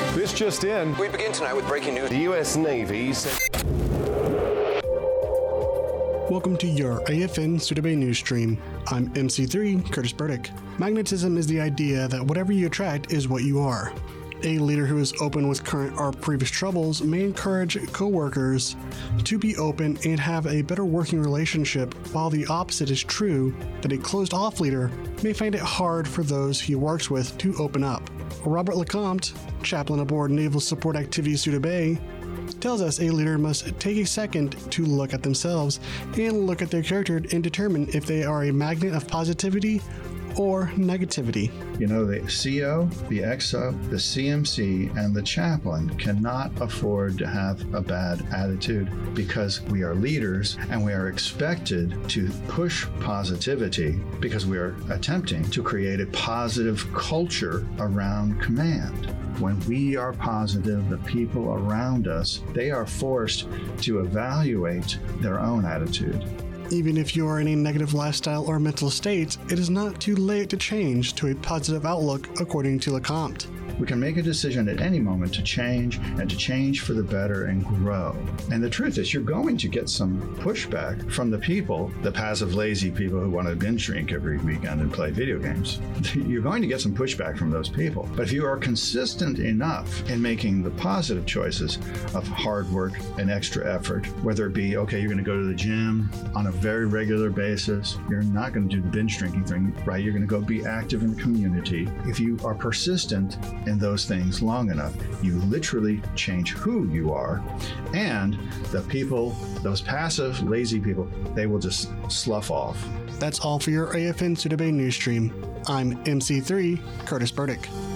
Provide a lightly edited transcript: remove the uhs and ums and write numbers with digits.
This just in. We begin tonight with breaking news. The U.S. Navy said... Welcome to your AFN Sudebay news stream. I'm MC3 Curtis Burdick. Magnetism is the idea that whatever you attract is what you are. A leader who is open with current or previous troubles may encourage co-workers to be open and have a better working relationship, while the opposite is true, that a closed-off leader may find it hard for those he works with to open up. Robert Lecomte, chaplain aboard Naval Support Activities Sudebay, tells us a leader must take a second to look at themselves and look at their character and determine if they are a magnet of positivity or negativity. You know, the CO, the XO, the CMC, and the chaplain cannot afford to have a bad attitude, because we are leaders and we are expected to push positivity because we are attempting to create a positive culture around command. When we are positive, the people around us, they are forced to evaluate their own attitude. Even if you are in a negative lifestyle or mental state, it is not too late to change to a positive outlook, according to Lecomte. We can make a decision at any moment to change, and to change for the better and grow. And the truth is, you're going to get some pushback from the people, the passive, lazy people who want to binge drink every weekend and play video games. You're going to get some pushback from those people. But if you are consistent enough in making the positive choices of hard work and extra effort, whether it be, okay, you're going to go to the gym on a very regular basis, you're not going to do the binge drinking thing, right? You're going to go be active in the community. If you are persistent in those things long enough, you literally change who you are, and the people, those passive, lazy people, they will just slough off. That's all for your AFN Sudebay news stream. I'm MC3 Curtis Burdick.